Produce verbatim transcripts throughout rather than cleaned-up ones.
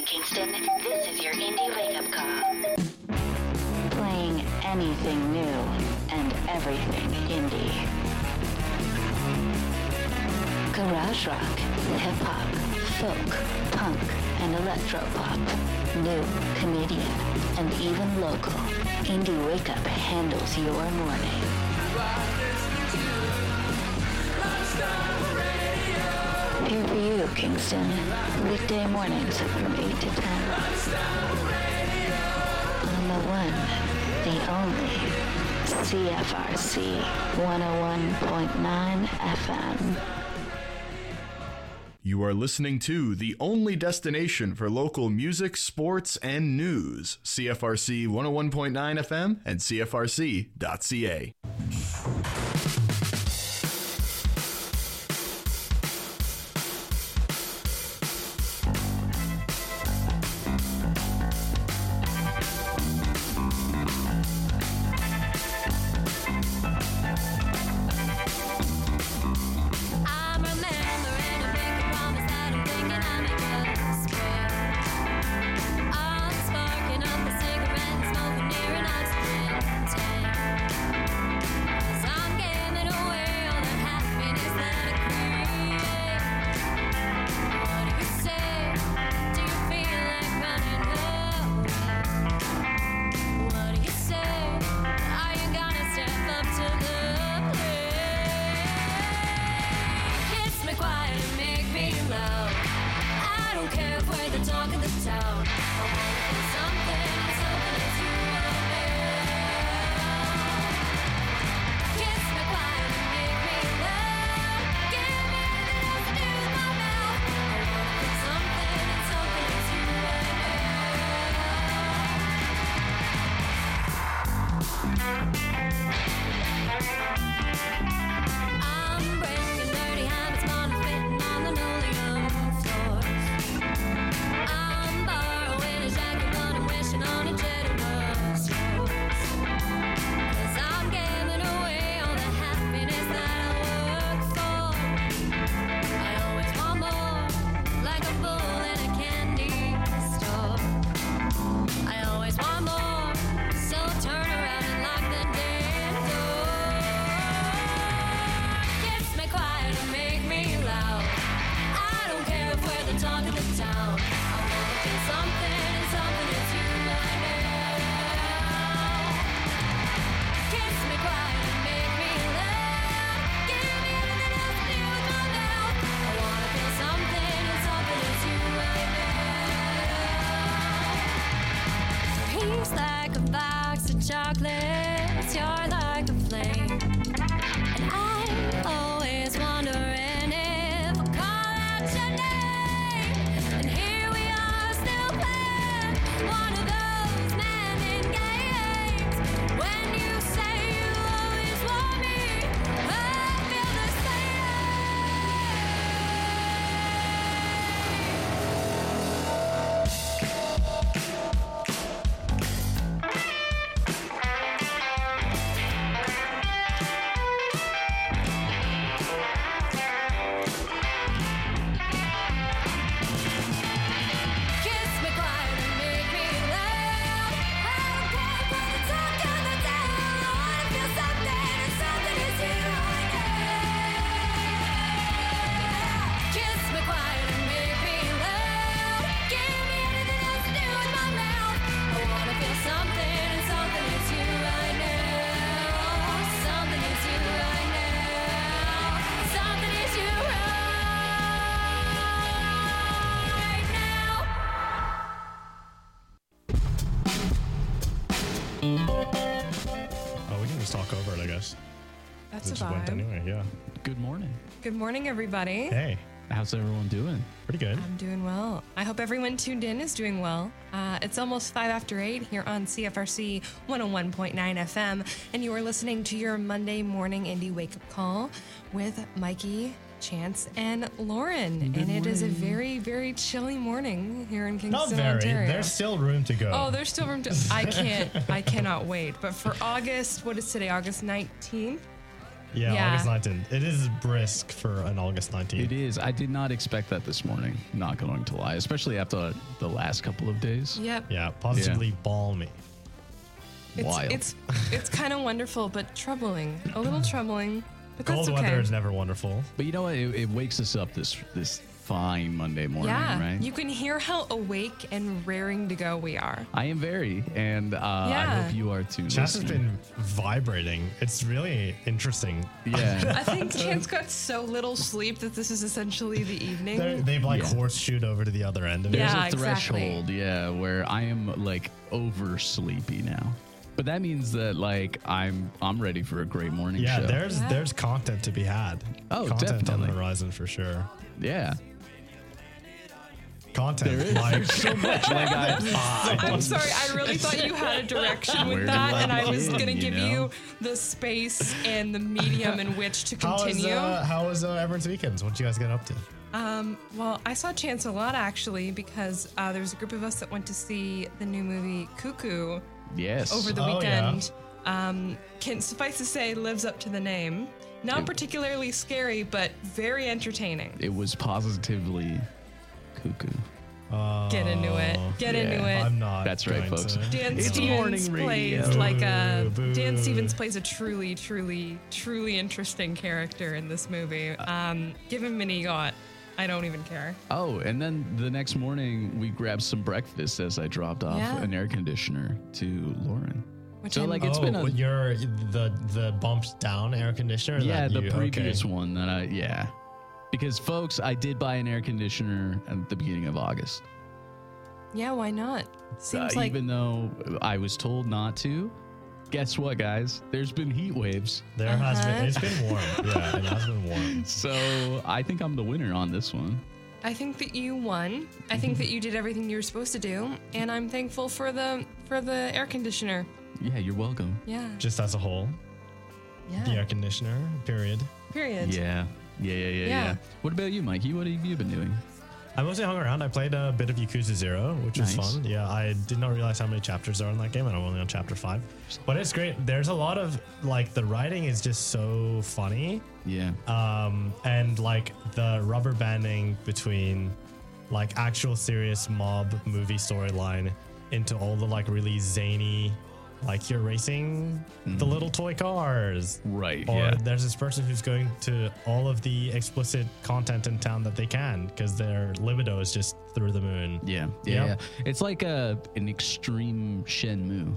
Kingston. This is your Indie Wake-Up Call. Playing anything new and everything indie. Garage rock, hip-hop, folk, punk, and electro-pop. New, Canadian, and even local. Indie Wake-Up handles your morning. Here for you, Kingston. Weekday mornings from eight to ten. On the one, the only, C F R C one oh one point nine F M. You are listening to the only destination for local music, sports, and news. C F R C one oh one point nine F M and C F R C dot C A. Chocolates, you're like a flame, and I'm always wondering if I'll call out your name. And here we are, still playing one of those man-in games. When you say you always want me, I feel the That's a vibe. Anyway, yeah. Good morning. Good morning, everybody. Hey. How's everyone doing? Pretty good. I'm doing well. I hope everyone tuned in is doing well. Uh, it's almost five after eight here on C F R C one oh one point nine F M, and you are listening to your Monday morning indie wake-up call with Mikey, Chance, and Lauren. Good and it morning. is a very, very chilly morning here in Kingston, Not very. Ontario. There's still room to go. Oh, there's still room to... I can't. I cannot wait. But for August, what is today? August nineteenth? Yeah, Yeah. August nineteenth. It is brisk for an August nineteenth. It is. I did not expect that this morning, not going to lie, especially after the last couple of days. Yep. Yeah, positively Yeah. balmy. It's Wild. it's it's kind of wonderful, but troubling. A little troubling, but Cold that's okay. weather is never wonderful. But you know what? It, it wakes us up this this fine Monday morning, Yeah, right? you can hear how awake and raring to go we are. I am very, and uh, I Yeah. hope you are too. Chess has listening. been vibrating. It's really interesting. Yeah. I think Chance got so little sleep that this is essentially the They're, evening. they've like Yeah. horseshoed over to the other end of it. There's Yeah, a exactly. threshold, yeah, where I am like over sleepy now. But that means that like I'm I'm ready for a great morning Yeah, show. there's Yeah. there's content to be had. Oh, content on definitely. the horizon for sure. yeah. Content There is like so much. Like I, I'm sorry, I really thought you had a direction with Where that, do I and I was begin, going to you give know? you the space and the medium in which to how was continue. uh, how was uh, everyone's weekends? What did you guys get up to? Um, well, I saw Chance a lot actually because uh, there was a group of us that went to see the new movie Cuckoo yes. over the Oh, weekend. Um, can suffice to say, lives up to the name. Not It- particularly scary, but very entertaining. It was positively cuckoo. Get into it. Get yeah. into it. I'm not. That's right, going folks. to. Dan It's Stevens morning radio. plays like a Boo, Dan boo. Stevens plays a truly, truly, truly interesting character in this movie. Um, give him an EGOT. I don't even care. Oh, and then the next morning we grabbed some breakfast as I dropped off Yeah. an air conditioner to Lauren. Which So I'm- like it's oh, been a your the the bumped down air conditioner. yeah that the you, previous okay. one that I yeah because folks I did buy an air conditioner at the beginning of August. Yeah, why not? Seems Uh, like even though I was told not to. Guess what, guys? There's been heat waves, There has Uh-huh. been. It's been warm. Yeah, it has been warm. so I think I'm the winner on this one. I think that you won. I think that you did everything you were supposed to do, and I'm thankful for the for the air conditioner. Yeah, you're welcome. Yeah. Just as a whole, Yeah. the air conditioner. Period. Period. Yeah. Yeah, yeah, yeah, yeah. Yeah. What about you, Mikey? What have you been doing? I mostly hung around. I played a bit of Yakuza Zero, which was Nice. fun. Yeah, I did not realize how many chapters there are in that game, and I'm only on chapter five. But it's great. There's a lot of like the writing is just so funny, Yeah. um, and like the rubber banding between like actual serious mob movie storyline into all the like really zany, like you're racing the little toy cars. Right. Or yeah. there's this person who's going to all of the explicit content in town that they can because their libido is just through the moon. Yeah. Yeah. Yep. yeah. It's like a an extreme Shenmue.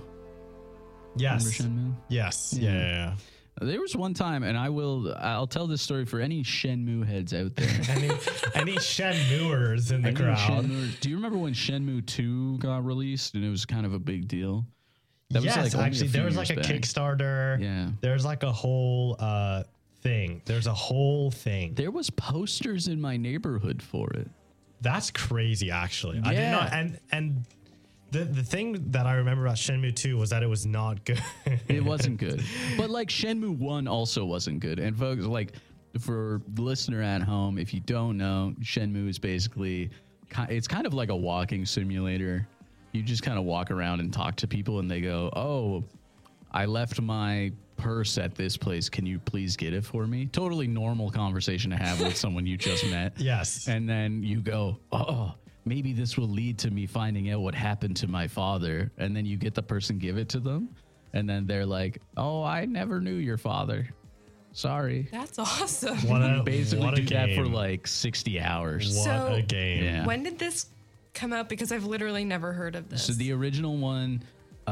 Yes. Remember Shenmue? Yes. Yeah. Yeah. yeah, yeah. There was one time, and I will, I'll tell this story for any Shenmue heads out there. Any any Shenmuers in the Any crowd? Shenmue- do you remember when Shenmue two got released and it was kind of a big deal? That yes, was like only a actually, few there was like a years back. Kickstarter. Yeah. There's like a whole uh, thing. There's a whole thing. There was posters in my neighborhood for it. That's crazy, actually. I did Yeah. not. And and the the thing that I remember about Shenmue two was that it was not good. It wasn't good. But like Shenmue one also wasn't good. And folks, like for the listener at home, if you don't know, Shenmue is basically, ki- it's kind of like a walking simulator. You just kind of walk around and talk to people and they go, oh, I left my purse at this place. Can you please get it for me? Totally normal conversation to have with someone you just met. Yes. And then you go, oh, maybe this will lead to me finding out what happened to my father. And then you get the person, give it to them. And then they're like, oh, I never knew your father. Sorry. That's awesome. What a, Basically what a do that for game. like sixty hours. What So- a game. Yeah. When did this come out? Because I've literally never heard of this. So the original one,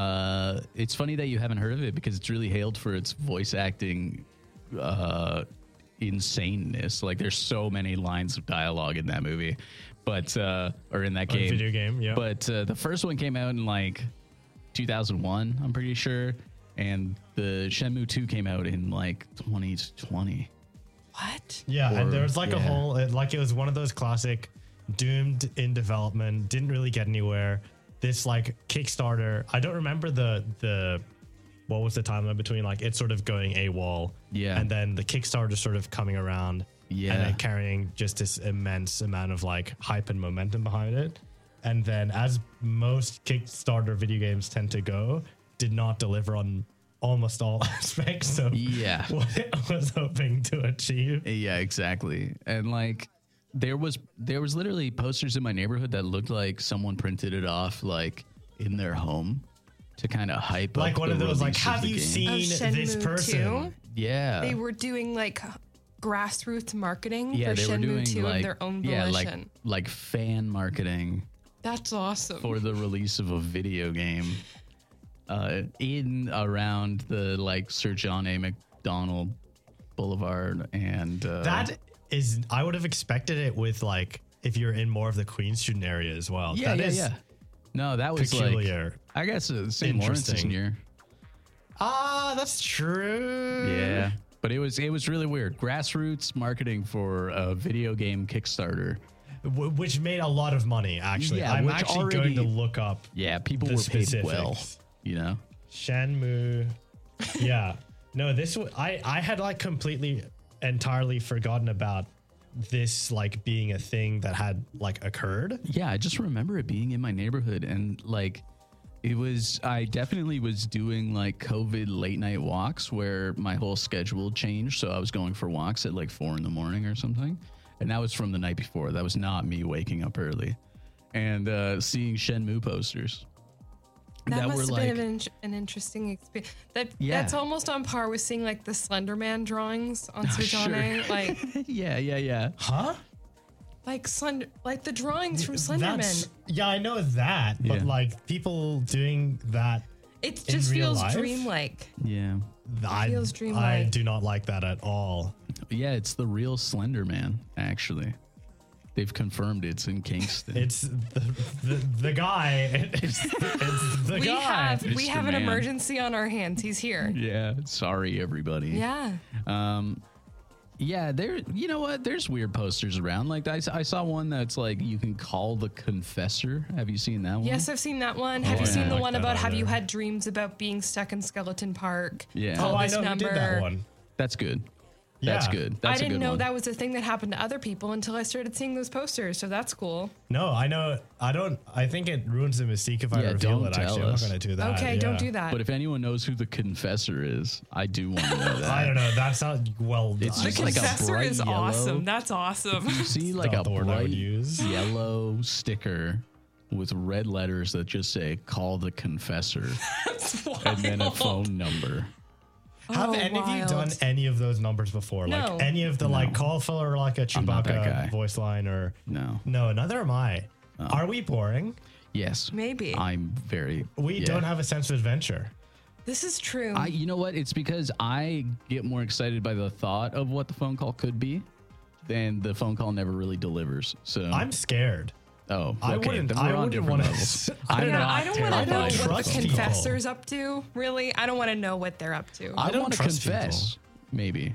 uh, it's funny that you haven't heard of it because it's really hailed for its voice acting uh, insaneness. Like there's so many lines of dialogue in that movie, but uh, or in that A game, video game, yeah. But uh, the first one came out in like two thousand one, I'm pretty sure, and the Shenmue two came out in like twenty twenty. what? Yeah, and Or- there was like a yeah. whole, it, like it was one of those classic doomed in development, didn't really get anywhere. This like Kickstarter, I don't remember the, the, what was the timeline between like it sort of going AWOL. Yeah. And then the Kickstarter sort of coming around. Yeah. And then carrying just this immense amount of like hype and momentum behind it. And then as most Kickstarter video games tend to go, did not deliver on almost all aspects of Yeah. what it was hoping to achieve. Yeah, exactly. And like there was there was literally posters in my neighborhood that looked like someone printed it off like in their home to kind of hype Like up one the of those, like, release have the you game. seen Of this Shenmue person? two? Yeah. They were doing like grassroots marketing yeah, for they were Shenmue doing two like of their own yeah, volition. like like fan marketing That's awesome. for the release of a video game uh, in around the like Sir John A. McDonald Boulevard and uh, That is, I would have expected it with like if you're in more of the Queen student area as well. yeah, that yeah, is yeah. No, that was peculiar. like I guess uh, Saint Lawrence Interesting. near. Ah, that's true. Yeah, but it was it was really weird. Grassroots marketing for a video game Kickstarter. W- which made a lot of money, actually. Yeah, I'm which actually already- going to look up Yeah, people The were paid well. specifics. You know. Shenmue. Yeah. No, this w- I I had like completely entirely forgotten about this like being a thing that had like occurred. Yeah, I just remember it being in my neighborhood and like it was I definitely was doing like COVID late night walks where my whole schedule changed. So I was going for walks at like four in the morning or something. And that was from the night before. That was not me waking up early. And uh, seeing Shenmue posters. that, must were have like been an, an interesting experience. That Yeah. that's almost on par with seeing like the Slender Man drawings on Sir John sure. A. Like yeah, yeah, yeah. Huh? like Slender like the drawings from Slenderman. That's, yeah, I know that, but Yeah. like people doing that, It in just real feels life? dreamlike. Yeah. I, feels I dreamlike. do not like that at all. Yeah, it's the real Slender Man, actually. They've confirmed it's in Kingston. It's the the, the guy. It's, it's the We guy. have It's we the have an man. emergency on our hands. He's here. yeah, sorry everybody. Yeah. Um, yeah, there. You know what? There's weird posters around. Like I, s- I saw one that's like you can call the confessor. Have you seen that one? Yes, I've seen that one. Have Oh, you I seen don't the like one that about have you either. had dreams about being stuck in Skeleton Park? Yeah. Oh, Call I this know who number. did that one. That's good. That's Yeah. good. That's I didn't a good know one. that was a thing that happened to other people until I started seeing those posters. So that's cool. No, I know. I don't. I think it ruins the mystique if I Yeah, reveal don't it. tell Actually, I'm us. not going to do that. Okay, yeah. don't do that. But if anyone knows who the confessor is, I do want to know that. I don't know. That's not well. It's I- the just like a confessor bright is yellow. awesome. That's awesome. You see like not a the word I would bright use. yellow sticker with red letters that just say "Call the confessor" and then a Wild. phone number. Have Oh, any of you wild. done any of those numbers before? No. Like any of the like call for like a I'm not that guy. Chewbacca voice line or No. no? Neither am I. Are we boring? Yes. Maybe. I'm very. We yeah. don't have a sense of adventure. This is true. I. You know what? It's because I get more excited by the thought of what the phone call could be, than the phone call never really delivers. So I'm scared. Oh, I okay. wouldn't- Then I we're on wouldn't different wanna- levels. I I'm don't yeah, not I don't want to terrified know of what the trust people. confessor's up to. Really, I don't want to know what they're up to. I, don't want to trust confess. Maybe.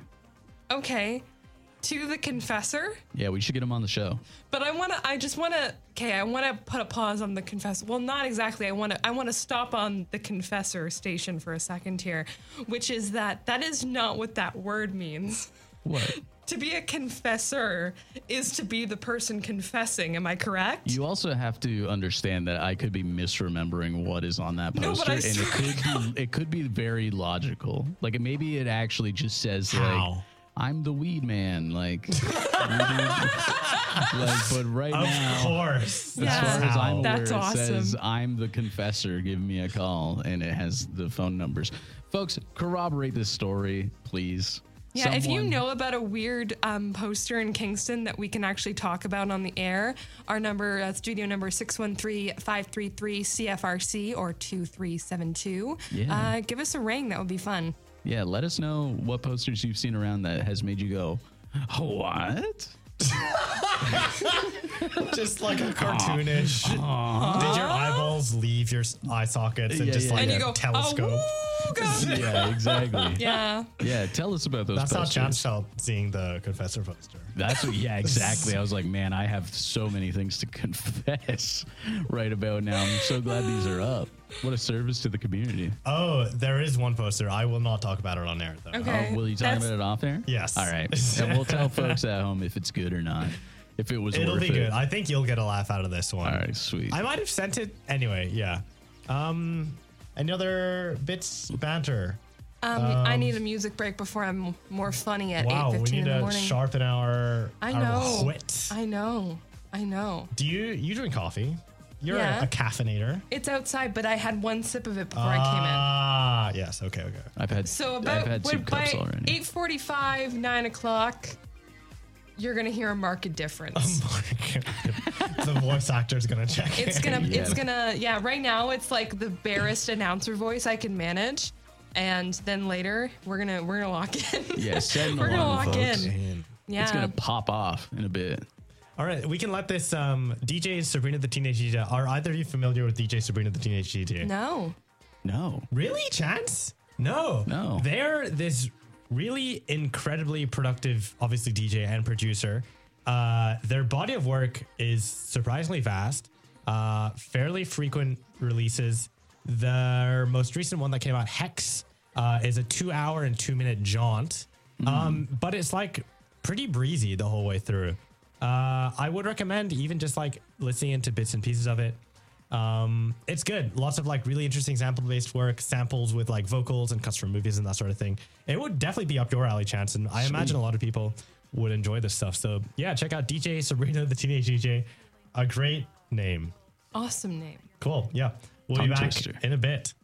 Okay, to the confessor. Yeah, we should get him on the show. But I want to. I just want to. Okay, I want to put a pause on the confessor. Well, not exactly. I want to. I want to stop on the confessor station for a second here, which is that that is not what that word means. What? To be a confessor is to be the person confessing. Am I correct? You also have to understand that I could be misremembering what is on that No, but poster, I and it s- could be it could be very logical. Like maybe it actually just says like How? I'm the weed man, like, like but right Of now. course. As Yeah. far as I'm aware, That's it awesome. says I'm the confessor. Give me a call, and it has the phone numbers. Folks, corroborate this story, please. Yeah, if you Someone- know about a weird um, poster in Kingston that we can actually talk about on the air, our number, uh, studio number six one three, five three three, C F R C or two three seven two. Yeah. Uh, give us a ring. That would be fun. Yeah, let us know what posters you've seen around that has made you go, what? Just like a cartoonish. Did your eyeballs leave your s- eye sockets and Yeah, just yeah, like And a you go, telescope? Oh, God. Yeah, exactly. Yeah. Yeah, tell us about those That's how posters. Chance felt seeing the confessor poster. That's what, yeah, exactly. I was like, man, I have so many things to confess right about now. I'm so glad these are up. What a service to the community. Oh, there is one poster. I will not talk about it on air though. Okay. Oh, will you talk That's- about it off there? Yes. All right. And we'll tell folks at home if it's good or not. If it was It'll worth be it. good. I think you'll get a laugh out of this one. All right, sweet. I might have sent it anyway. Yeah. Um, any other bits banter? Um, I need a music break before I'm more funny at Wow, eight we fifteen need in the to morning. sharpen our, I our know. wit. I know. I know. Do you you drink coffee? You're Yeah. a, a caffeinator. It's outside, but I had one sip of it before I came Ah, yes. Okay, okay. I've had in. So I've about had two when- by cups already. eight forty-five, nine o'clock, you're gonna hear a marked difference. The voice actor's gonna check. It's in. gonna, Yeah. it's gonna, yeah. Right now, it's like the barest announcer voice I can manage, and then later we're gonna, we're gonna lock in. Yeah, set an we're gonna alarm, lock folks. in. Yeah. It's gonna pop off in a bit. All right, we can let this um, D J Sabrina the Teenage D J. Are either of you familiar with D J Sabrina the Teenage D J? No. No. Really, Chance? No. No. They're this really incredibly productive, obviously, D J and producer. Uh, their body of work is surprisingly vast, uh, fairly frequent releases. Their most recent one that came out, Hex, uh, is a two hour and two minute jaunt. Um, but it's like pretty breezy the whole way through. Uh, I would recommend even just like listening into bits and pieces of it. Um, it's good. Lots of like really interesting sample based work, samples with like vocals and cuts from movies and that sort of thing. It would definitely be up your alley, Chance. And I imagine a lot of people would enjoy this stuff. So yeah, check out D J Sabrina the Teenage D J. A great name. Awesome name. Cool. Yeah. We'll be Tongue back twister. in a bit.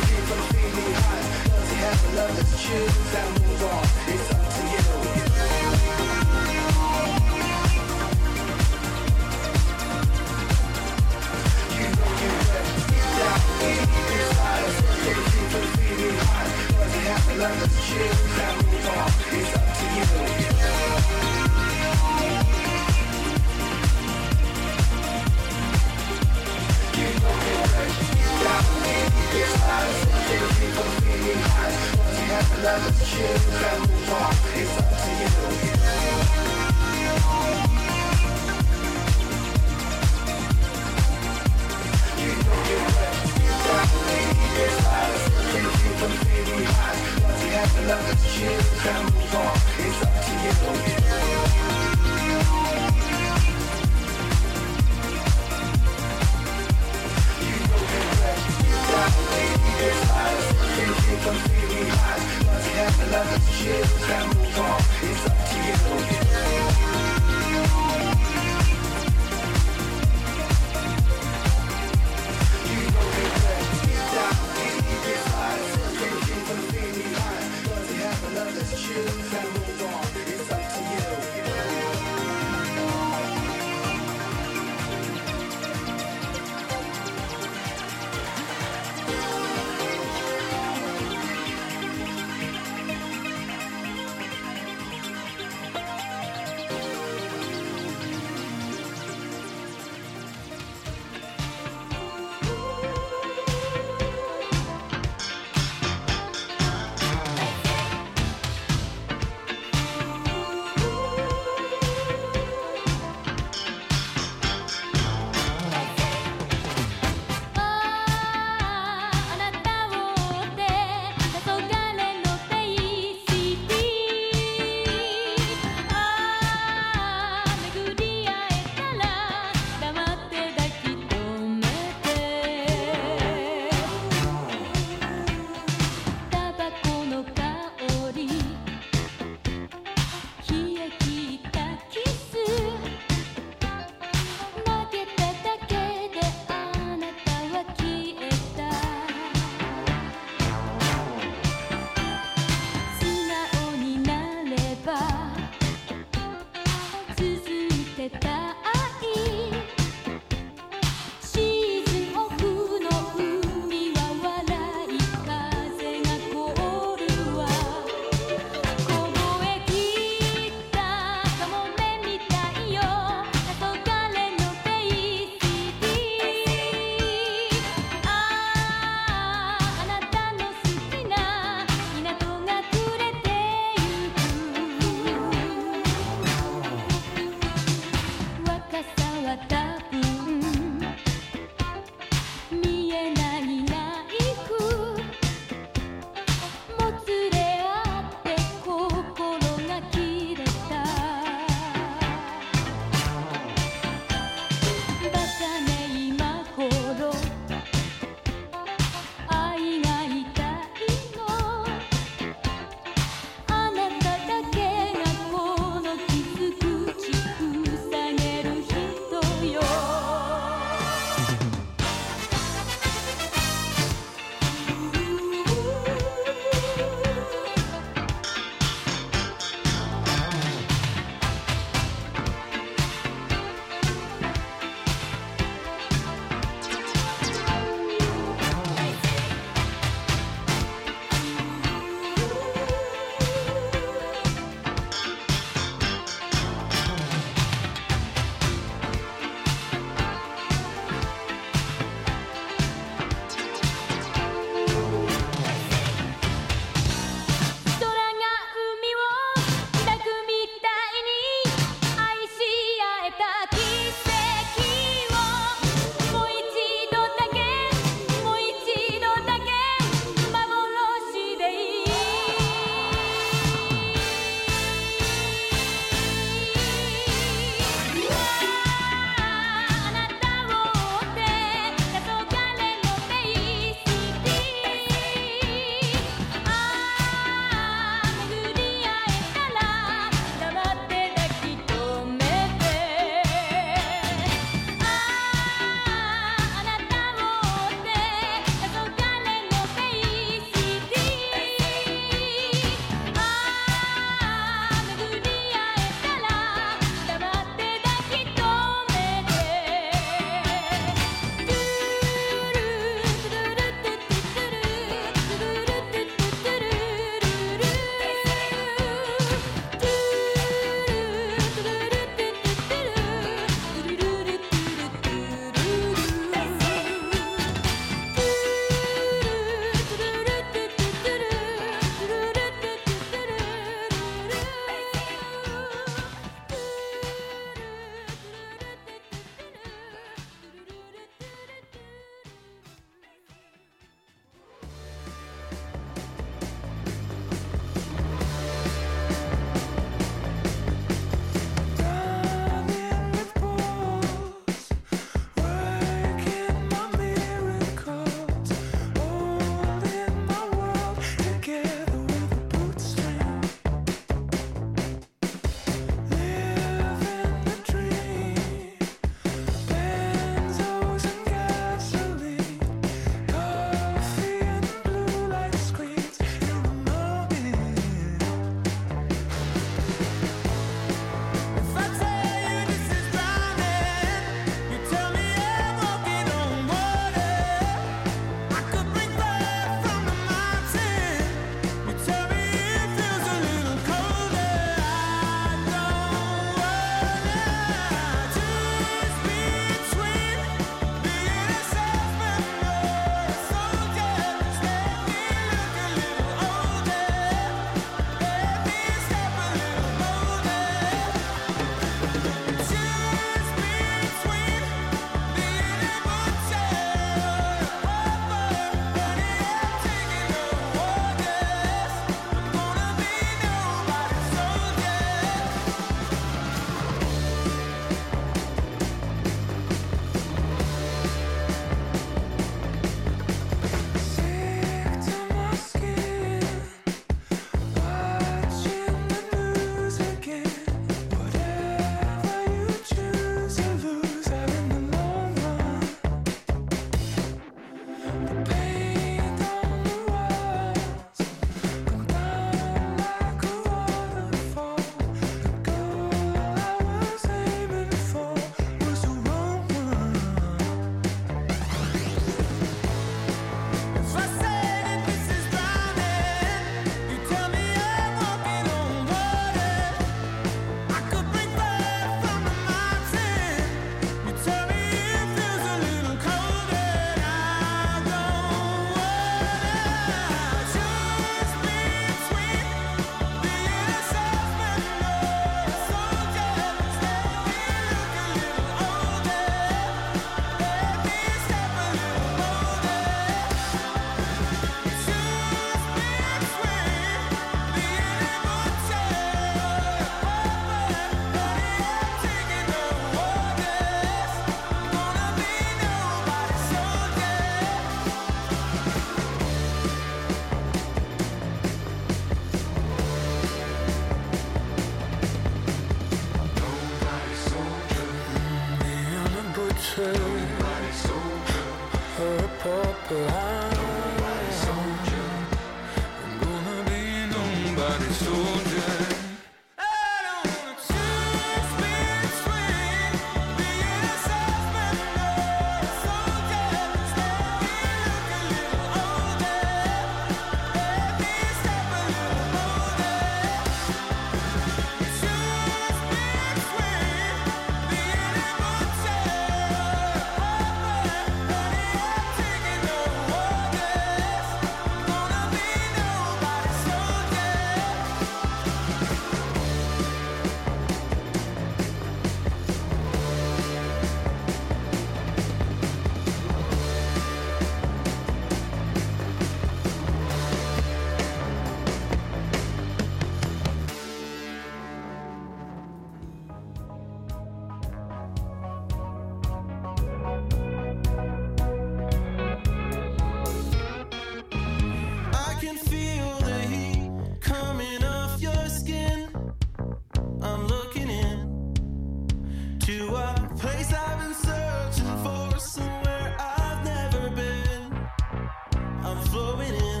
to a place I've been searching for, somewhere I've never been. I'm flowing in,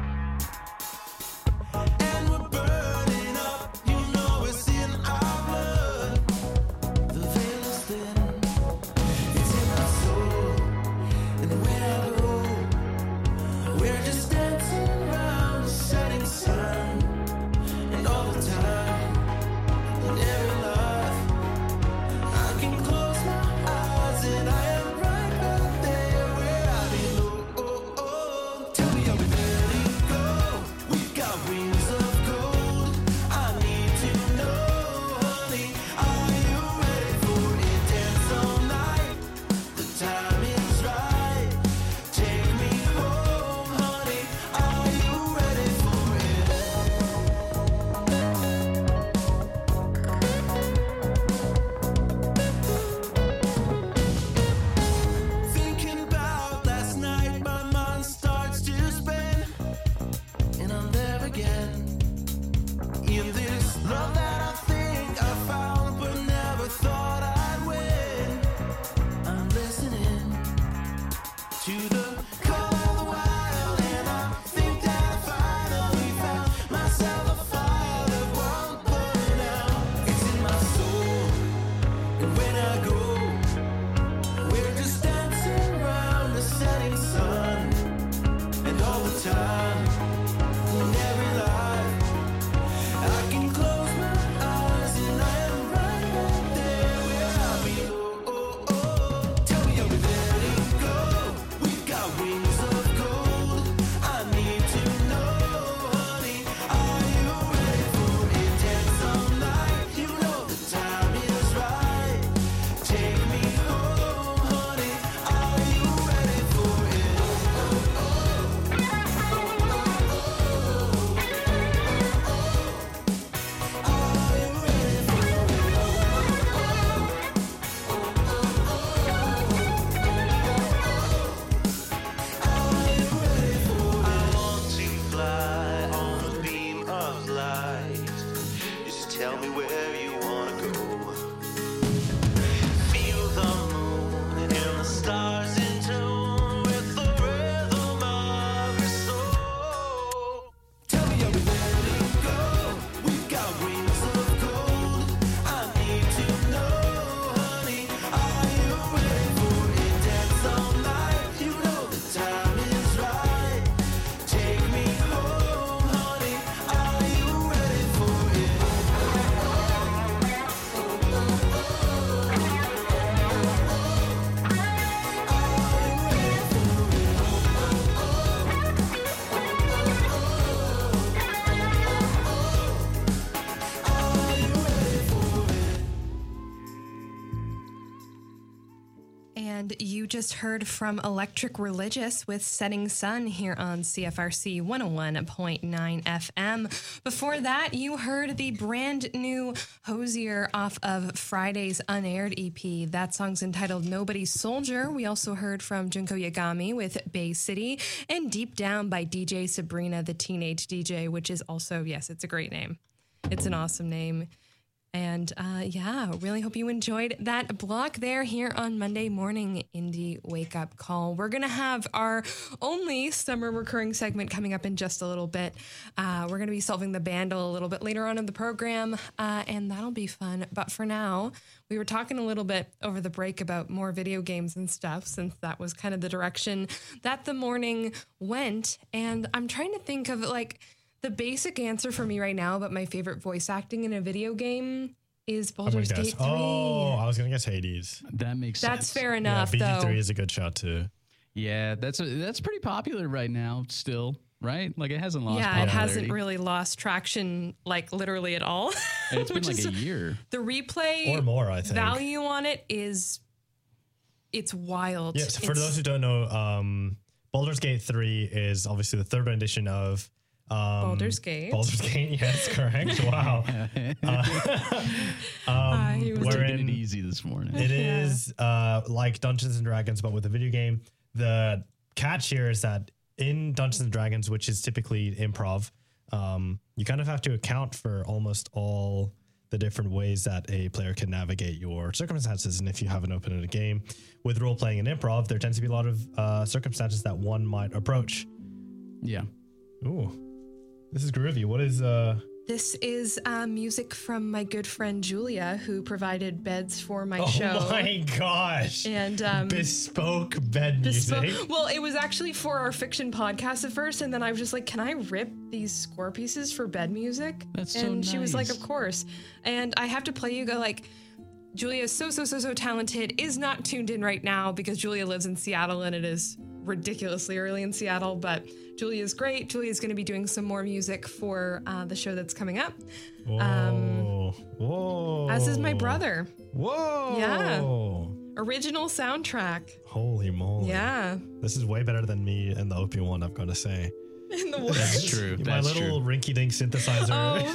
and we're burning up. You know it's in our blood. The veil is thin, it's in my soul, and when I go, we're just dancing around the setting sun, and all the time, in every life, I can close my eyes and I am right back there where I belong. Oh, oh. Tell me, are we ready to go? We've got wings of gold. I need to know, honey, are you ready for it? Dance all night, the time is right. Take me home, honey, are you ready for it? Thinking about last night, my mind starts to spin, and I'm there again. In this love that I think I found, but never thought I'd win. I'm listening to the call of the wild, and I think that I finally found myself a fire that won't burn out. It's in my soul, and when I go, we're just dancing around the setting sun, and all the time, in every life, I can close my eyes and I am right back there where I belong. Oh, oh. Tell me, are we ready to go? We've got wings of gold. I need to know, honey, are you ready for it? Dance all night, you know the time is right. Take me home, honey, are you ready for it? Oh, oh, are you ready for I want to fly on a beam of light. Just tell me where you wanna go. Feel the moon and the stars in tune with the rhythm of your soul. Tell me, are we ready to go? We've got wings of gold. I need to know, honey, are you ready for it? Dance all night, you know the time is right. Take me home, honey, are you ready for it? And you just heard from Electric Religious with Setting Sun here on C F R C one oh one point nine F M. Before that, you heard the brand new Hosier off of Friday's unaired E P. That song's entitled Nobody's Soldier. We also heard from Junko Yagami with Bay City and Deep Down by D J Sabrina, the Teenage D J, which is also, yes, it's a great name. It's an awesome name. And uh, yeah, really hope you enjoyed that block there here on Monday Morning Indie Wake Up Call. We're going to have our only summer recurring segment coming up in just a little bit. Uh, we're going to be solving the Bandle a little bit later on in the program, uh, and that'll be fun. But for now, we were talking a little bit over the break about more video games and stuff, since that was kind of the direction that the morning went. And I'm trying to think of like, the basic answer for me right now about my favorite voice acting in a video game is Baldur's Gate three. Oh, I was going to guess Hades. That makes That's sense. fair enough, yeah, B G three though. is a good shot too. Yeah, that's a, that's pretty popular right now still, right? Like it hasn't lost Yeah, it popularity. hasn't really lost traction, like literally at all. And it's been Which like is- a year. The replay Or more, I think. value on it is, it's wild. Yes, for It's- those who don't know, um, Baldur's Gate three is obviously the third rendition of um, Baldur's Gate. Baldur's Gate, yes, correct. Wow. Uh, he was wherein Taking it easy this morning. it is uh, like Dungeons and Dragons, but with a video game. The catch here is that in Dungeons and Dragons, which is typically improv, um, you kind of have to account for almost all the different ways that a player can navigate your circumstances. And if you have an open-ended game with role-playing and improv, there tends to be a lot of uh, circumstances that one might approach. Yeah. Ooh, this is groovy. What is... uh? This is uh, music from my good friend Julia, who provided beds for my Oh show. my gosh. And um, bespoke bed bespo- music. well, it was actually for our fiction podcast at first, and then I was just like, "Can I rip these score pieces for bed music?" That's so and she was like, nice. "Of course." And I have to play you go like. Julia is so so so so talented. Is not tuned in right now because Julia lives in Seattle and it is ridiculously early in Seattle. But Julia is great. Julia is going to be doing some more music for uh, the show that's coming up. Whoa. Um, Whoa. As is my brother. Whoa. Yeah. Original soundtrack. Holy moly. Yeah. This is way better than me and the O P one, I've got to say. In the woods. That's true. My That's little true. rinky-dink synthesizer. Oh, I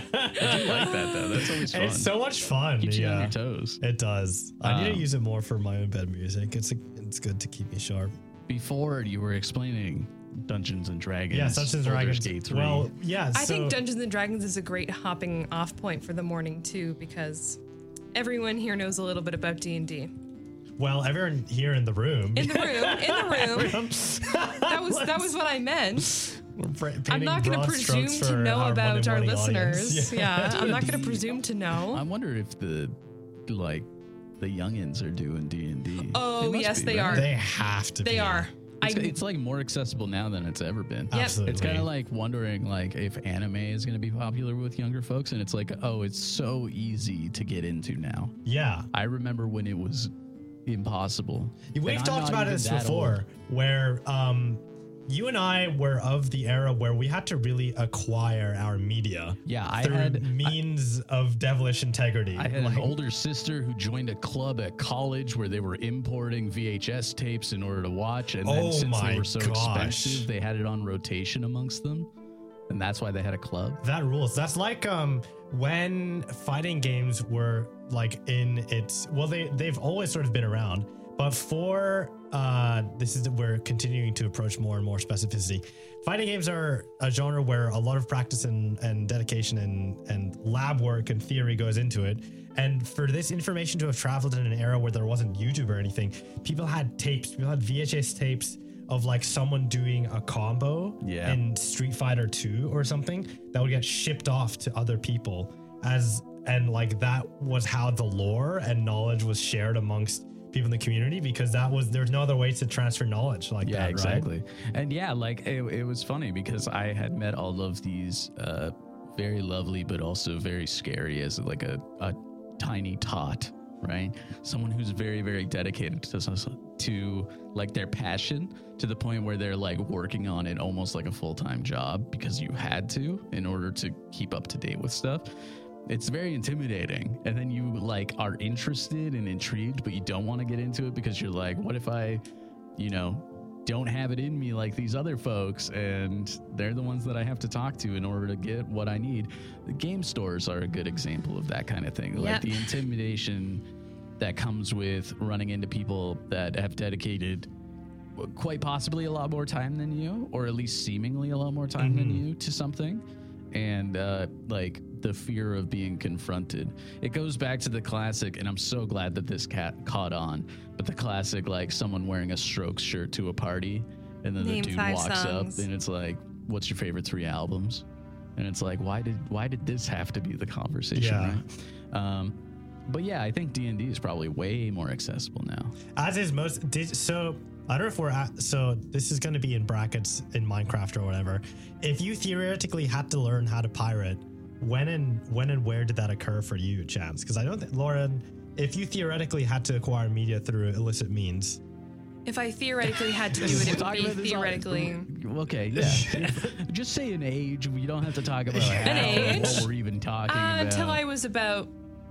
do like that though. That's always fun. It's so much fun. Keeps you on yeah. your toes. It does. I need to Um, use it more for my own bed music. It's a, it's good to keep me sharp. Before you were explaining Dungeons and Dragons. Yeah, Dungeons and Baldur's Dragons. Gate three. Well, yeah. I so, think Dungeons and Dragons is a great hopping off point for the morning too, because everyone here knows a little bit about D and D. well, everyone here in the room. In the room, in the room. That was that was what I meant. I'm not going to presume to know about our listeners. Yeah, I'm not going to presume to know. I wonder if the like the youngins are doing D and D. Oh, must yes, be, they right? are. They have to be. They are. I, It's, it's like more accessible now than it's ever been. Yep. Absolutely. It's kind of like wondering like if anime is going to be popular with younger folks, and it's like, oh, it's so easy to get into now. Yeah. I remember when it was impossible. We've And I'm talked not about even this that before, old. where um, you and I were of the era where we had to really acquire our media. Yeah, I through had- means of devilish integrity. I had Like, an older sister who joined a club at college where they were importing V H S tapes in order to watch, and then Oh since my they were so gosh. expensive, they had it on rotation amongst them, and that's why they had a club. that rules. That's like um when fighting games were like in its well, they they've always sort of been around, but for uh this is we're continuing to approach more and more specificity. Fighting games are a genre where a lot of practice and, and dedication and and lab work and theory goes into it. And for this information to have traveled in an era where there wasn't YouTube or anything, people had tapes, people had V H S tapes of like someone doing a combo Yeah. in Street Fighter two or something that would get shipped off to other people as and like that was how the lore and knowledge was shared amongst people in the community, because that was there's no other way to transfer knowledge like Yeah, that. exactly. And yeah, like it, it was funny because I had met all of these uh, very lovely, but also very scary as like a, a tiny tot, right? Someone who's very, very dedicated to, to like their passion to the point where they're like working on it almost like a full-time job because you had to in order to keep up to date with stuff. It's very intimidating. And then you like are interested and intrigued, but you don't want to get into it because you're like, what if I, you know, don't have it in me like these other folks, and they're the ones that I have to talk to in order to get what I need. The game stores are a good example of that kind of thing. Like Yep. the intimidation that comes with running into people that have dedicated quite possibly a lot more time than you, or at least seemingly a lot more time than you to something. And uh, like the fear of being confronted. It goes back to the classic, and I'm so glad that this cat caught on, but the classic, like someone wearing a Strokes shirt to a party, and then Name the dude five walks songs. up, and it's like, what's your favorite three albums? And it's like, why did why did this have to be the conversation? Yeah. Right? Um, but yeah, I think D and D is probably way more accessible now. As is most did, so I don't know if we're at so this is going to be in brackets in Minecraft or whatever. If you theoretically had to learn how to pirate, when and when and where did that occur for you, Chance? Because I don't think, Lauren, if you theoretically had to acquire media through illicit means, if I theoretically had to do it, it would be theoretically. Okay, yeah. Just say an age. We don't have to talk about how, An age? what we're even talking Uh, about. until I was about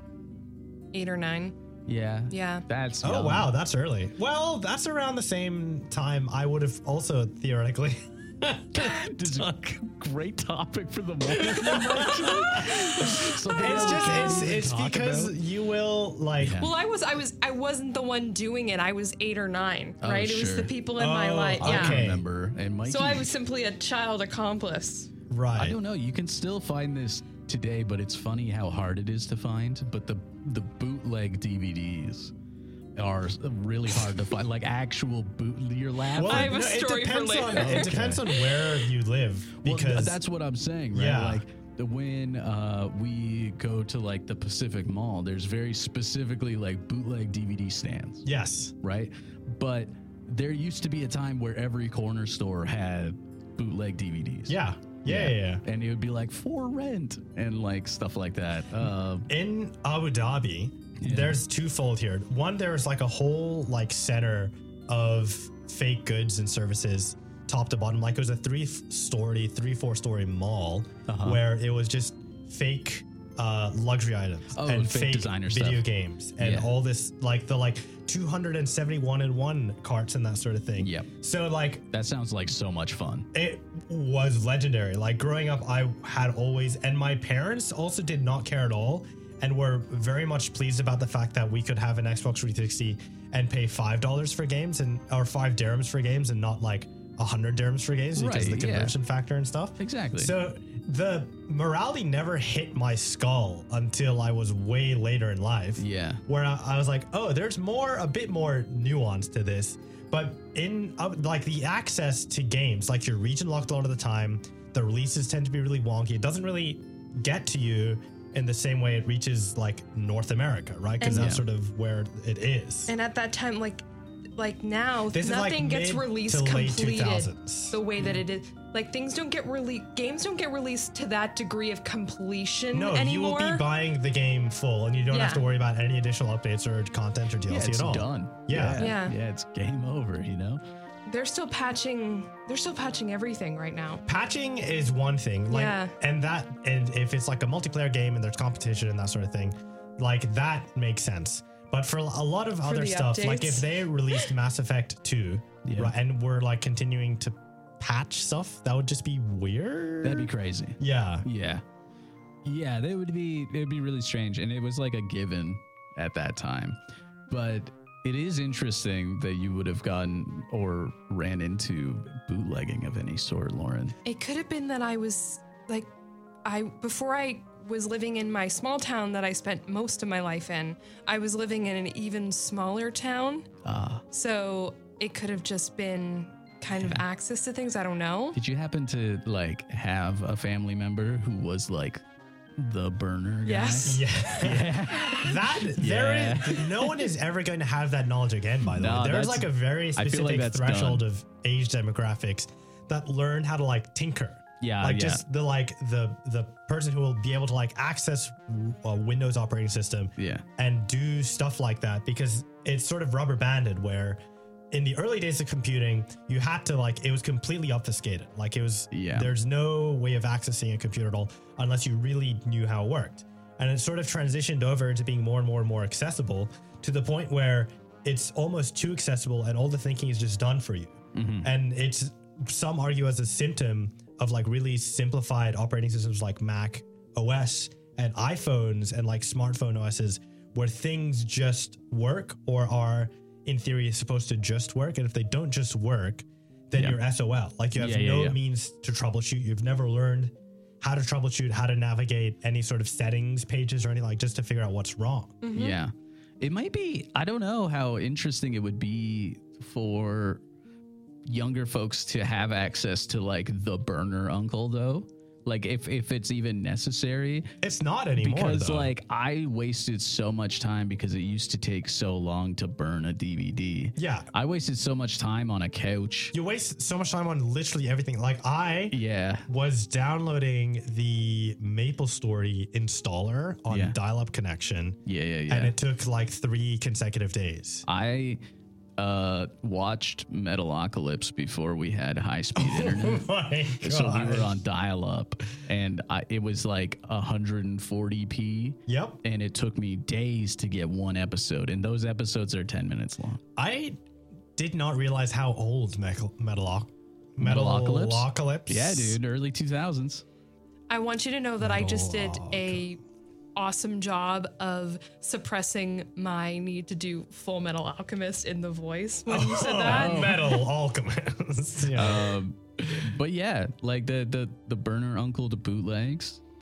eight or nine. Yeah. Yeah. That's oh young. wow, that's early. Well, that's around the same time I would have also theoretically. This is a great topic for the morning. Something It's that we just can't it's even it's talk because about. you will like Yeah. Well, I was, I was, I wasn't the one doing it. I was eight or nine, Oh, right? It was sure. the people in my Oh, life. I Yeah. okay. remember. And Mikey, So I was simply a child accomplice. right. I don't know. You can still find this today, but it's funny how hard it is to find. But the the bootleg D V Ds are really hard to find. Like actual boot. You're laughing. I have a no, story it for depends later. on it depends on where you live Well, because th- that's what I'm saying, right? Yeah. Like the, when uh, we go to like the Pacific Mall, there's very specifically like bootleg D V D stands, yes. right? But there used to be a time where every corner store had bootleg D V Ds. Yeah. Yeah, yeah, yeah. And it would be like for rent and like stuff like that. Uh, In Abu Dhabi, Yeah. there's twofold here. One, there's like a whole like center of fake goods and services, top to bottom. Like it was a three-story, three, four-story mall Uh-huh. where it was just fake uh, luxury items Oh, and fake fake designer video stuff. games and Yeah. all this, like the like two hundred seventy-one and one carts and that sort of thing. Yep. So like that sounds like so much fun. it was legendary. Like growing up, I had always, and my parents also did not care at all and were very much pleased about the fact that we could have an Xbox three sixty and pay five dollars for games and or five dirhams for games and not like a hundred dirhams for games because Right, of the yeah. conversion factor and stuff. Exactly. So the morality never hit my skull until I was way later in life. Yeah. Where I, I was like, oh, there's more, a bit more nuance to this. But in uh, like the access to games, like you're region locked a lot of the time, the releases tend to be really wonky. It doesn't really get to you in the same way it reaches like North America, right? Because And- that's sort of where it is. And at that time, like like now, This is, like, nothing gets mid released to late completed two thousands. the way that it is. Like things don't get released, games don't get released to that degree of completion No, anymore. you will be buying the game full, and you don't have to Yeah. worry about any additional updates or content or D L Yeah, C it's at all. done. Yeah. yeah. Yeah. Yeah, it's game over, you know? They're still patching. They're still patching everything right now. Patching is one thing, like, Yeah. and that, and if it's like a multiplayer game and there's competition and that sort of thing, like that makes sense. But for a lot of other the stuff, like updates. if they released Mass Effect two, Yeah. right, and we're like continuing to patch stuff, that would just be weird. That'd be crazy. yeah. Yeah. Yeah, that would be it would be really strange. And it was like a given at that time. But it is interesting that you would have gotten or ran into bootlegging of any sort, Lauren. It could have been that I was like, I before I was living in my small town that I spent most of my life in. I was living in an even smaller town, Ah. so it could have just been kind of access to things. I don't know. Did you happen to like have a family member who was like the burner guy? Yes. Yeah. that there Yeah. is no one is ever going to have that knowledge again, by the No, way. There's that's- like a very I feel like specific that's threshold done. of age demographics that learn how to like tinker. Yeah, Like yeah. just the like the the person who will be able to like access a Windows operating system Yeah. and do stuff like that, because it's sort of rubber banded where in the early days of computing, you had to like, it was completely obfuscated. Like it was, Yeah. there's no way of accessing a computer at all unless you really knew how it worked. And it sort of transitioned over into being more and more and more accessible to the point where it's almost too accessible and all the thinking is just done for you. Mm-hmm. And it's, some argue as a symptom of like really simplified operating systems like Mac O S and iPhones and like smartphone O Ss, where things just work or are in theory supposed to just work. And if they don't just work, then Yeah. you're S O L. Like you have Yeah, yeah, no yeah. means to troubleshoot. You've never learned how to troubleshoot, how to navigate any sort of settings pages or anything, like just to figure out what's wrong. Yeah. It might be, I don't know how interesting it would be for younger folks to have access to like the burner uncle though. Like if, if it's even necessary. It's not anymore. Because though. like I wasted so much time because it used to take so long to burn a D V D. Yeah. I wasted so much time on a couch. You waste so much time on literally everything. Like I Yeah. was downloading the MapleStory installer on Yeah. dial-up connection, Yeah, yeah, yeah. and it took like three consecutive days. I uh watched Metalocalypse before we had high speed internet. Oh my god! So we were on dial up and I, it was like one hundred forty p. Yep. And it took me days to get one episode. And those episodes are ten minutes long. I did not realize how old Metal Metaloc Metalocalypse? Metalocalypse. Yeah, dude. Early two thousands. I want you to know that I just did a awesome job of suppressing my need to do Full Metal Alchemist in the voice when you said that. Metal Alchemist. Yeah. Um, but yeah, like the, the, the burner uncle to bootlegs,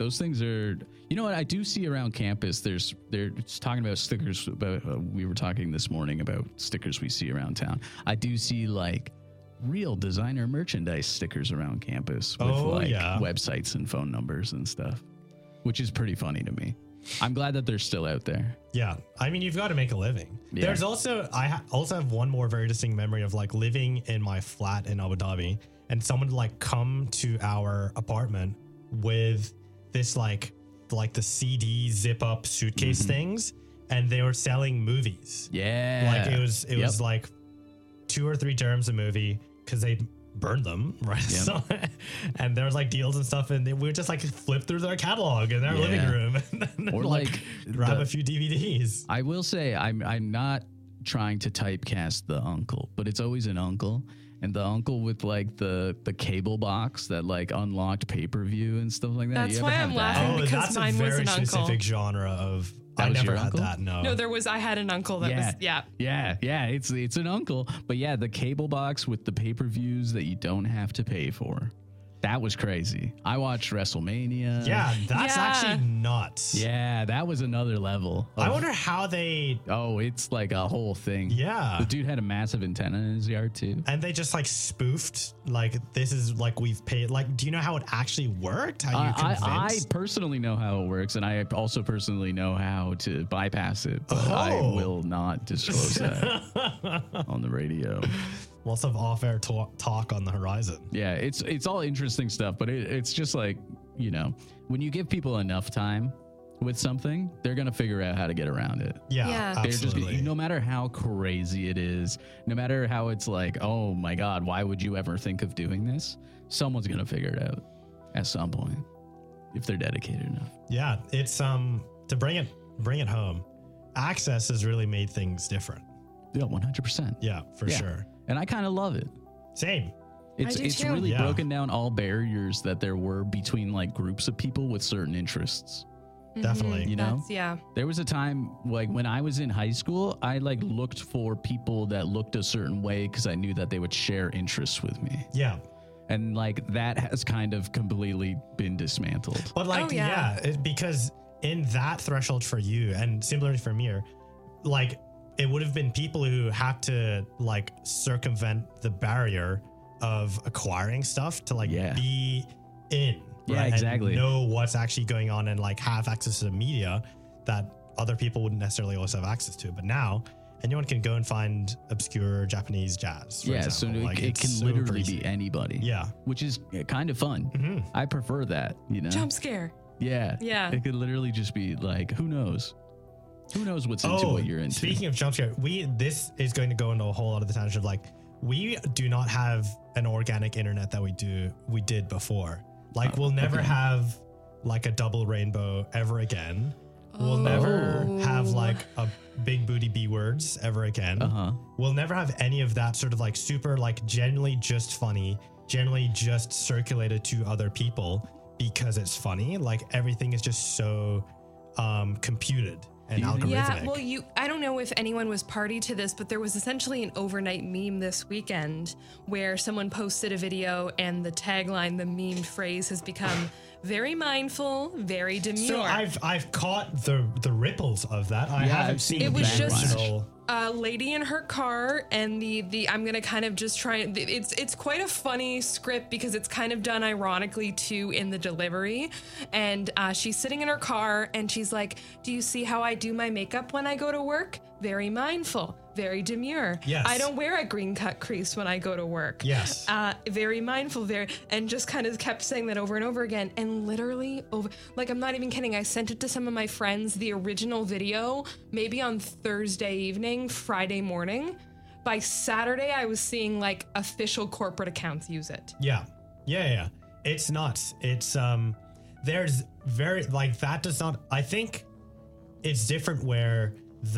those things are, you know what I do see around campus. There's they're talking about stickers. About uh, we were talking this morning about stickers we see around town. I do see like real designer merchandise stickers around campus with Oh, like yeah. websites and phone numbers and stuff, which is pretty funny to me. I'm glad that they're still out there. Yeah, I mean, you've got to make a living. Yeah. There's also, I ha- also have one more very distinct memory of like living in my flat in Abu Dhabi, and someone would like come to our apartment with this like, like the C D zip up suitcase Mm-hmm. things, and they were selling movies. Yeah. Like it was, it Yep. was like two or three dirhams a movie because they burned them, right? Yep. So, and there was like deals and stuff, and they, we would just like flip through their catalog in their Yeah. living room, and then, Or, like, like, grab the- a few D V Ds. I will say I'm I'm not trying to typecast the uncle, but it's always an uncle. And the uncle with like the the cable box that like unlocked pay-per-view and stuff like that. That's You ever why have I'm that? laughing. Oh, because that's mine a was very an uncle. specific genre of. That I was never your had uncle? that. No. No, there was. I had an uncle that was. Yeah. yeah, yeah. It's it's an uncle, but yeah, the cable box with the pay-per-views that you don't have to pay for. That was crazy. I watched WrestleMania. Yeah, that's Yeah. actually nuts. yeah, that was another level. I of- wonder how they. Oh, it's like a whole thing. Yeah. the dude had a massive antenna in his yard too. And they just like spoofed like this is like we've paid. Like, do you know how it actually worked? How you Uh, I, I convinced? personally know how it works, and I also personally know how to bypass it, but I Oh. will not disclose that on the radio. Lots of off-air to- talk on the horizon. Yeah, it's it's all interesting stuff, but it, it's just like, you know, when you give people enough time with something, they're gonna figure out how to get around it. Yeah, Yeah. They're just absolutely. no matter how crazy it is, no matter how it's like, oh my God, why would you ever think of doing this? Someone's gonna figure it out at some point if they're dedicated enough. Yeah, it's um to bring it bring it home. Access has really made things different. Yeah, one hundred percent. Yeah, for Yeah. sure. And I kind of love it. Same. It's do it's too. really Yeah. broken down all barriers that there were between like groups of people with certain interests. Definitely. You know, That's, yeah. there was a time like when I was in high school, I like looked for people that looked a certain way because I knew that they would share interests with me. Yeah. And like that has kind of completely been dismantled. But like, Oh, yeah. yeah, it, because in that threshold for you, and similarly for me, like it would have been people who had to like circumvent the barrier of acquiring stuff to like Yeah. be in, Yeah, right? exactly. And know what's actually going on and like have access to the media that other people wouldn't necessarily also have access to. But now anyone can go and find obscure Japanese jazz. For Yeah, so example. it, Like, it it's can so literally easy. be anybody. Yeah. Which is kind of fun. Mhm. I prefer that, you know? Jump scare. Yeah. Yeah. It could literally just be like, who knows? Who knows what's into what you're into? Oh, Speaking of jump scare, we this is going to go into a whole lot of the tangent of like we do not have an organic internet that we do we did before. Like we'll never okay. have like a double rainbow ever again. We'll never Oh. have like a big booty B words ever again. Uh-huh. We'll never have any of that sort of like super like generally just funny, generally just circulated to other people because it's funny. Like everything is just so um computed and Do you think- algorithmic. Yeah, well, you. I don't know if anyone was party to this, but there was essentially an overnight meme this weekend where someone posted a video and the tagline, the meme phrase, has become "very mindful, very demure." So I've I've caught the the ripples of that. I Yeah, haven't I've seen seen It the was just- original. a lady in her car, and the the I'm gonna kind of just try. It's it's quite a funny script because it's kind of done ironically too in the delivery. And uh, she's sitting in her car, and she's like, "Do you see how I do my makeup when I go to work? Very mindful, very demure. Yes. I don't wear a green cut crease when I go to work. Yes. Uh, very mindful, very," and just kind of kept saying that over and over again. And literally over, like, I'm not even kidding. I sent it to some of my friends, the original video, maybe on Thursday evening, Friday morning. By Saturday, I was seeing like official corporate accounts use it. Yeah. Yeah, yeah. It's nuts. It's um there's very like that does not I think it's different where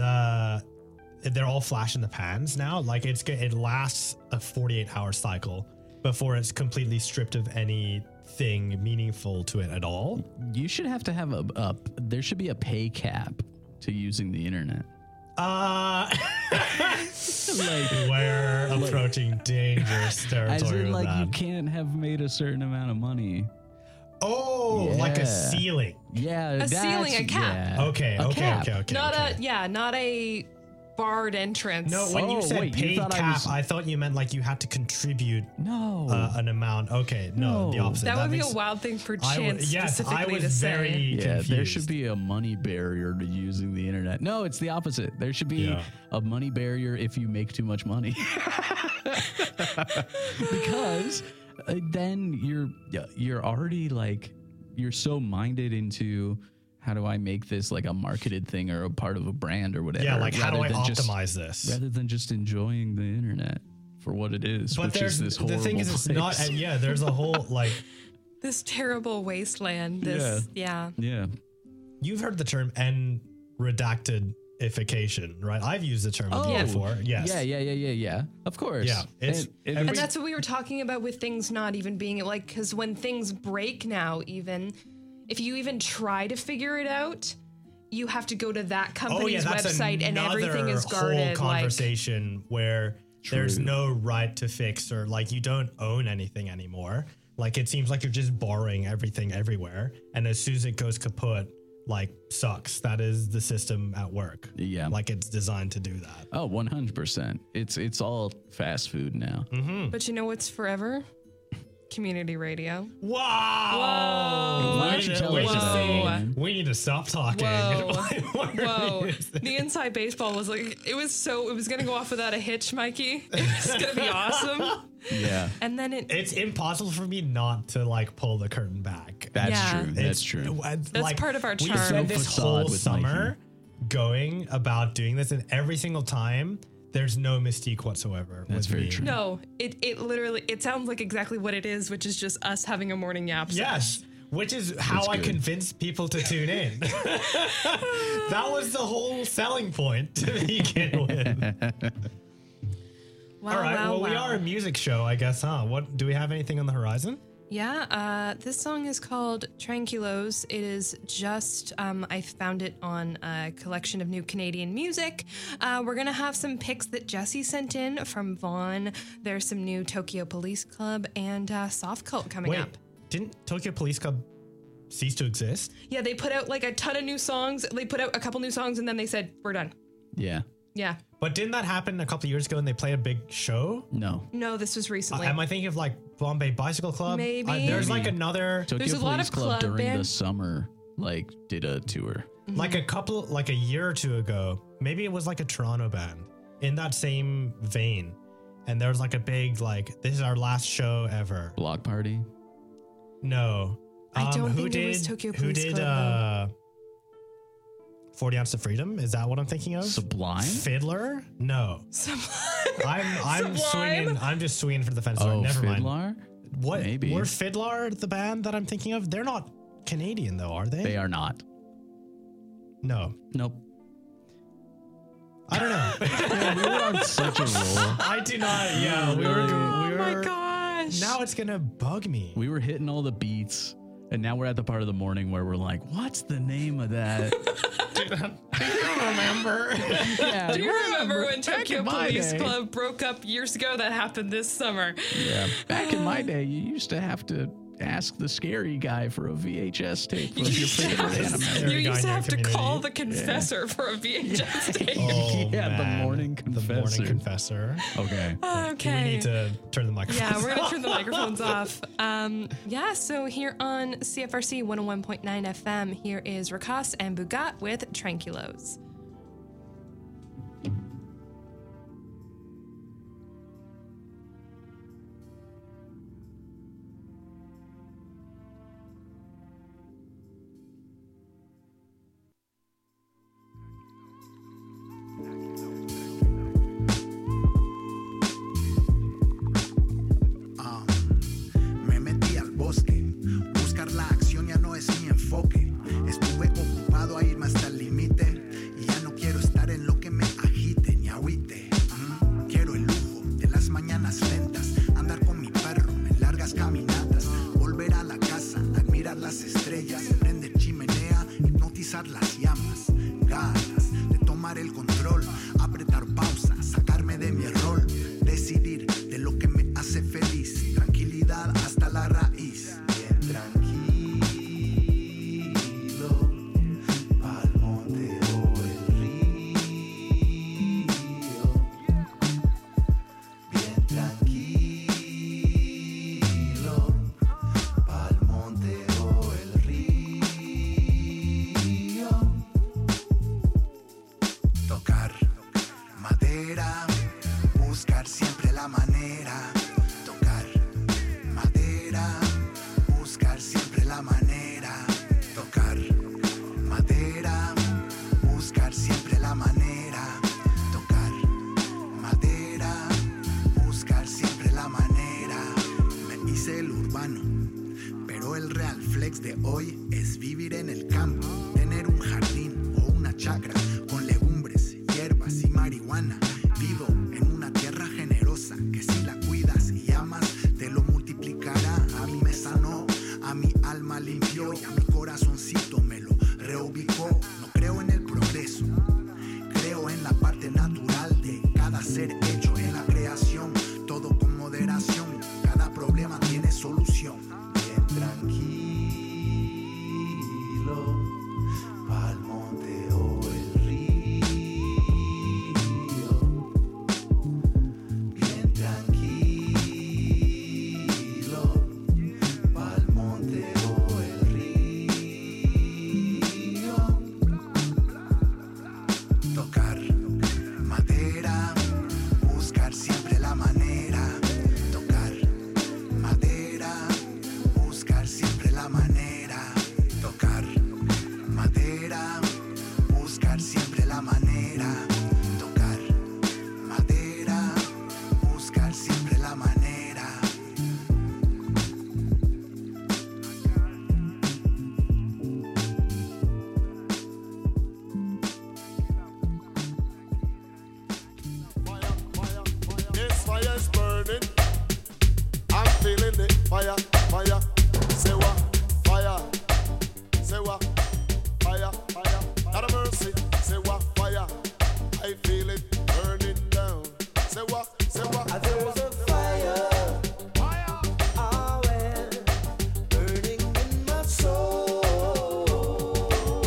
the they're all flash in the pans now. Like it's it lasts a forty-eight hour cycle before it's completely stripped of anything meaningful to it at all. You should have to have a, a there should be a pay cap to using the internet. Uh Like, we're approaching dangerous as territory in, with like, you that. can't have made a certain amount of money. Oh, Oh, like Yeah. a ceiling. Yeah, A that's- ceiling, a cap. yeah. Okay, A okay, cap. okay, okay. Not okay. a yeah, not a barred entrance. No, when you Oh, said wait, you paid thought I cap, was- I thought you meant like you had to contribute No. uh, an amount. Okay, no, the No. opposite. that would be makes- a wild thing for I Chance w- yes, I specifically was to say. very Yeah, confused. there should be a money barrier to using the internet. No, it's the opposite. There should be Yeah. a money barrier if you make too much money. Because uh, then you're yeah, you're already like you're so minded into how do I make this like a marketed thing or a part of a brand or whatever. Yeah, like how do I rather than just- optimize this? rather than just enjoying the internet for what it is, But which there's is this the horrible thing is, it's place. not. Uh, yeah, there's a whole like This terrible wasteland. This yeah. yeah. you've heard the term N redactedification, right? I've used the term Oh, before. Yes. Yeah, yeah, yeah, yeah, yeah. Of course. Yeah, it's- And- and every- And that's what we were talking about with things not even being like, because when things break now, even if you even try to figure it out, you have to go to that Oh yeah, company's that's website and everything is another guarded. whole Like, conversation where there's True. no right to fix or like you don't own anything anymore. Like it seems like you're just borrowing everything everywhere, and as soon as it goes kaput, like sucks. That is the system at work. Yeah. like it's designed to do that. Oh, one hundred percent. It's it's all fast food now. but you know what's forever? Community radio. Wow! Why We don't you need- tell we us need about to- it, man? We need to stop talking. Whoa. What are Whoa. we- The inside baseball was like, it was so, it was going to go off without a hitch, Mikey. It was going to be awesome. Yeah. And then it, It's impossible for me not to like pull the curtain back. That's Yeah. true. It's- That's true. That's part of our We charm. spent this Facade whole with summer going about doing this, and every single time there's no mystique whatsoever. That's with very me. true. no, it, it literally, it sounds like exactly what it is, which is just us having a morning yap. Yes, which is how That's I good. convinced people to tune in. That was the whole selling point to begin with. Wow, All right, wow, well, we wow. are a music show, I guess, huh? What do we have anything on the horizon? Yeah, uh, this song is called Tranquilos. It is just, um, I found it on a collection of new Canadian music. Uh, we're going to have some picks that Jesse sent in from Vaughn. There's some new Tokyo Police Club and uh, Soft Cult coming Wait, up. didn't Tokyo Police Club cease to exist? Yeah, they put out like a ton of new songs. They put out a couple new songs and then they said, we're done. Yeah. Yeah. But didn't that happen a couple years ago and they played a big show? No. No, this was Uh, recently. am I thinking of like Bombay Bicycle Club? Maybe. Uh, there's Maybe. like another, Tokyo There's a lot Police of Club club during the band- summer like did a tour. like a couple, like a year or two ago. Maybe it was like a Toronto band in that same vein. And there was like a big, like, this is our last show ever. Block Party. No. I don't who think did, it was Tokyo Who Police did Club, uh, forty Ounce of Freedom? Is that what I'm thinking of? Sublime? Fiddler? No. I'm I'm Sublime? swinging. I'm just swinging for the fence. Sorry, Oh, never mind. Fiddler? What? Maybe. Were Fiddler the band that I'm thinking of? They're not Canadian though, are they? They are not. No. Nope. I don't know. Yeah, we were on such a roll. I do not. Yeah, we were. oh we my were gosh. now it's gonna bug me. We were hitting all the beats, and now we're at the part of the morning where we're like, "What's the name of that?" remember? Yeah, Do you remember when back Tokyo in my Police day- Club broke up years ago? That happened this summer. Yeah, back in my day, you used to have to ask the scary guy for a V H S tape of your used to favorite have- anime. Scary You guy used in to your have to community. call the confessor for a V H S tape. Oh, Yeah, the man. morning The morning confessor. confessor. Okay. Okay. We need to turn the microphone. Yeah, we're gonna turn the microphones off. Um, yeah, so here on C F R C one oh one point nine F M, here is Rakas and Bugat with Tranquilos. Ah, me metí al bosque, buscar la acción ya no es mi enfoque. Estuve ocupado a irme hasta el límite y de hoy es vivir en el campo, tener un jardín o una chacra con legumbres, hierbas y marihuana. Vivo en una tierra generosa que si la cuidas y amas te lo multiplicará. A mí me sanó, a mi alma limpió y a mi corazoncito me lo reubicó. No creo en el progreso, creo en la parte natural de cada ser hecho en la creación. Todo con moderación, cada problema tiene solución. Bien tranquilo, pa'l monte o el río. Bien tranquilo, pa'l monte o el río. Tocar madera, buscar siempre la manera. Tocar madera, buscar siempre la manera. Tocar madera, buscar siempre la manera. Tocar madera, buscar siempre la manera. This fire is burning. I'm feeling it. Fire, fire. Say what? Fire. Say what? Fire, fire. Not a mercy. Say what? Fire. I feel it burning down. Say what? Say what? There's a fire, Fire. ah well, burning in my soul,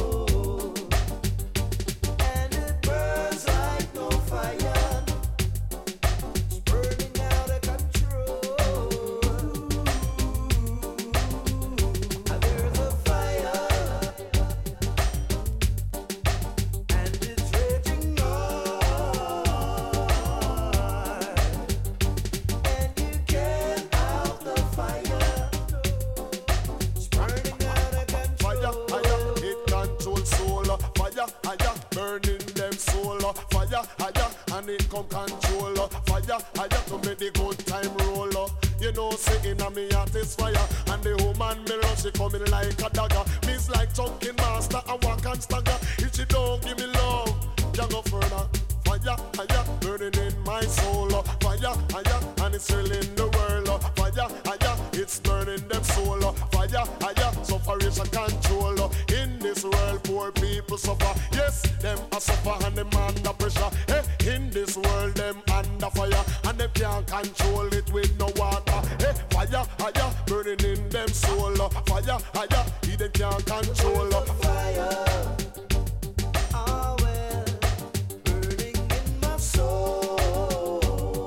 and it burns like no fire. It's burning out of control. There's a fire, and it's raging on, and you can't out the fire. It's burning out of Fire, control. fire, it control soul. Fire, fire, burning them soul. Fire, fire, and it come control. Fire, fire, to make the good time roll. You know, say in a me heart is fire, and the woman me love, she coming like a dagger. Me's like chunking master, I walk and stagger. If she don't give me love, can't go further. Fire, fire, burning in my soul. Fire, fire, and it's filling the world. Fire, fire, it's burning them soul. Fire, fire, sufferation control. In this world, poor people suffer. Yes, them a suffer and them under pressure. Hey, in this world, them under fire, and them can't control it with no water. Hey, fire, fire, burning in them soul. Fire, fire, he them can't control. Fire, ah well, burning in my soul,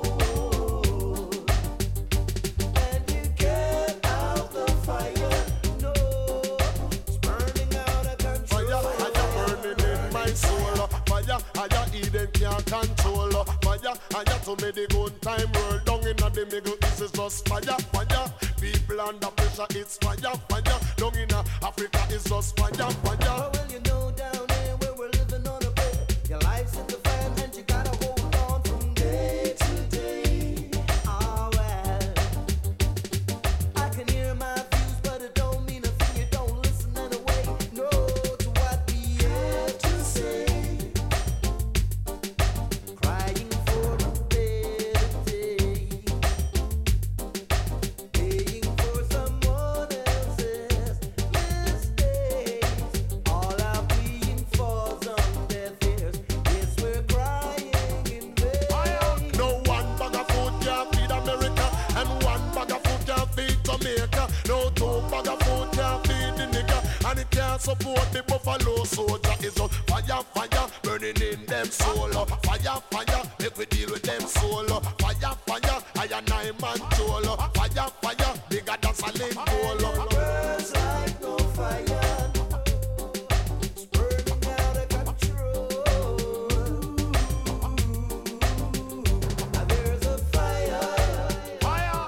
and you can't out the fire. No, it's burning out of control. Fire, fire, burning in my soul. Fire, fire, he them can't control. Fire, fire, to make the good time roll down in the middle. This is just fire, fire. People under pressure, it's fire, fire. Down in Africa, it's just fire, fire. Oh, well, you know down there where we're living on a prayer, your life's in the fan and you gotta hold on from day to day. Ah well, I can hear my views, but it don't mean a thing. You don't listen anyway. No to what we have to say. Crying for a better day, paying for someone else's mistakes. All our being falls on deaf ears. Yes, we're crying in vain. No one bag of food can feed America, and one bag of food can feed Jamaica. No two bag of food can feed the nigga, and it can't support the buffalo soldier. It's just fire, fire, burning in them soul. Fire, fire, make we deal with them soul. Fire, fire, I and I man soul. Fire, fire, bigger than solid gold. Burns like no fire. It's burning out of control. There's a fire, Fire,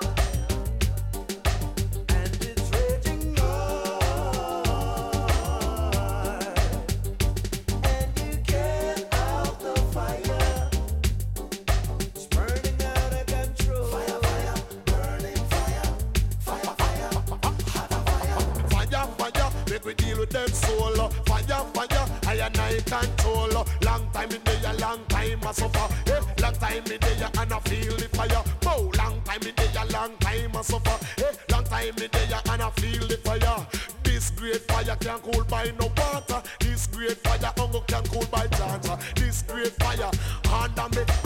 and it's raging on, and you can't out the fire. It's burning make we deal with them soul. Fire, fire, I and I control. Long time in there, long time I suffer. Hey, long time in there and I feel the fire. Oh, long time in there, long time I suffer. Hey, long time in there and I feel the fire. This great fire can't cool by no water. This great fire hunger can't cool by chance. This great fire under me